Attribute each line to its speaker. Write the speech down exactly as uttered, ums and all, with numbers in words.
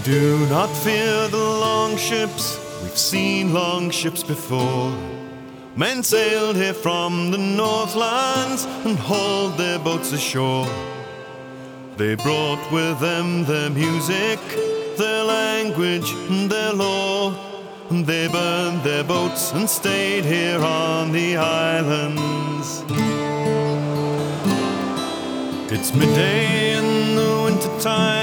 Speaker 1: do not fear the long ships, we've seen long ships before. Men sailed here from the Northlands and hauled their boats ashore. They brought with them their music, their language and their lore. And they burned their boats and stayed here on the islands. It's midday in the winter time,